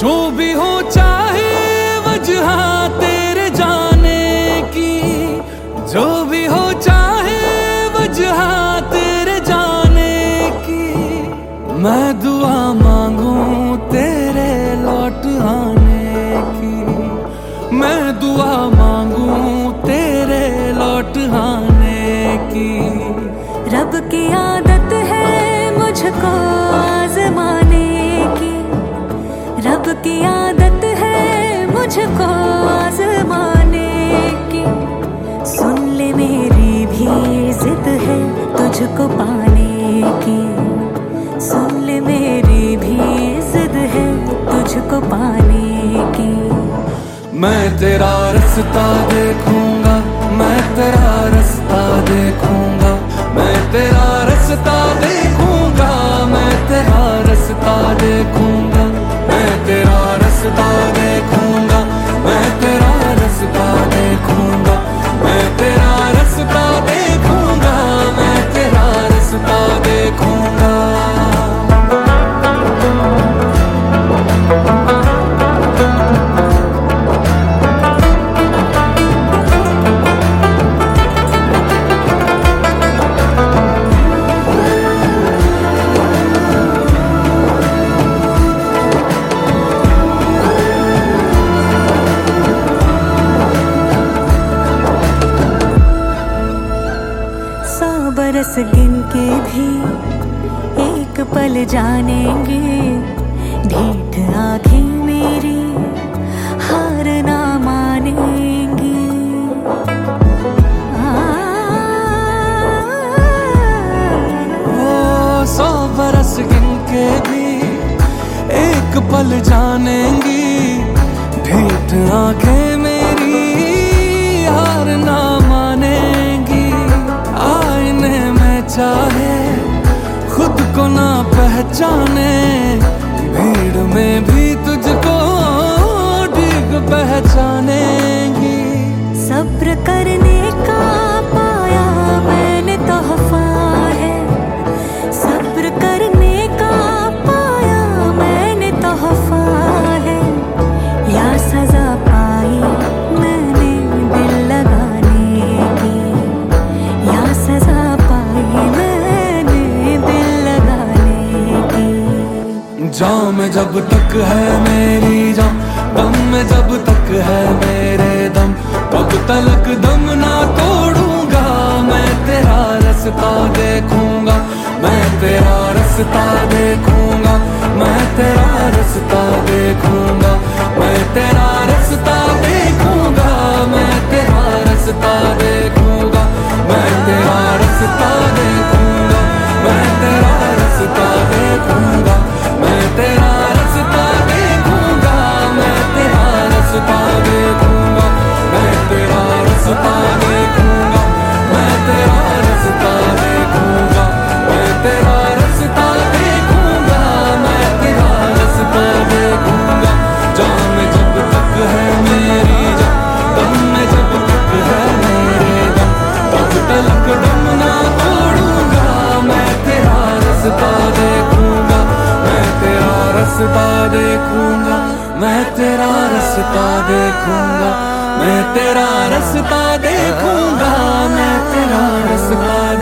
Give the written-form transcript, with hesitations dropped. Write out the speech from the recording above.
जो भी हो चाहे वजह तेरे जाने की, जो भी हो चाहे वजह तेरे जाने की, मैं दुआ मांगूं तेरे लौट आने की, मैं दुआ मांगूं तेरे लौट आने की। रब की आदत है मुझको आजमाने की, रब की आदत है मुझको आजमाने की। सुन ले मेरी भी जिद है तुझको पाने की, सुन ले मेरी भी जिद है तुझको पाने की। मैं तेरा रास्ता देखूंगा, मैं तेरा रास्ता देखूंगा, मैं तेरा रास्ता देखूंगा, मैं तेरा रास्ता देखूंगा, मैं तेरा रास्ता देखूंगा, मैं तेरा रास्ता देखूंगा, मैं तेरा रास्ता देखूंगा, मैं तेरा रास्ता देखूंगा। बरस गिन के भी एक पल जानेंगे, ढीठ आँखें मेरी हार ना मानेंगी। ओ 100 बरस गिन के भी एक पल जानेंगी, ढीठ आँखें मेरी हार ना मानेंगी। आईने में चाहे खुद को ना पहचाने, भीड़ में भी तुझको ठीक पहचानेंगी। सब्र करने का पाया मैंने तोहफा है, सब्र करने का पाया मैंने तोहफा है। या सजा पाई मैंने दिल लगाने की, या सजा पाई मैंने दिल लगाने की। जान में जब तक है मेरी जान, दम में जब तक है मेरे दम, तब तलक दम ना तोड़ूंगा। मैं तेरा रास्ता देखूंगा, मैं तेरा रास्ता देखूंगा, मैं तेरा रास्ता देखूंगा, मैं तेरा रास्ता देखूंगा, मैं तेरा रास्ता देखूंगा, मैं तेरा रास्ता देखूंगा, मैं तेरा रास्ता देखूंगा, मैं तेरा रास्ता देखूंगा, मैं तेरा रास्ता देखूंगा, मैं तेरा रास्ता देखूंगा, मैं तेरा रास्ता देखूंगा, मैं तेरा रास्ता देखूंगा, मैं तेरा रास्ता देखूंगा। जान में जब तक है मेरी जान, दम में जब तक है मेरे दम, तब तलक दम ना तोड़ूंगा। मैं तेरा रास्ता देखूंगा, मैं तेरा रास्ता देखूंगा, मैं तेरा रास्ता देखूंगा, मैं तेरा रास्ता देखूंगा, मैं तेरा रास्ता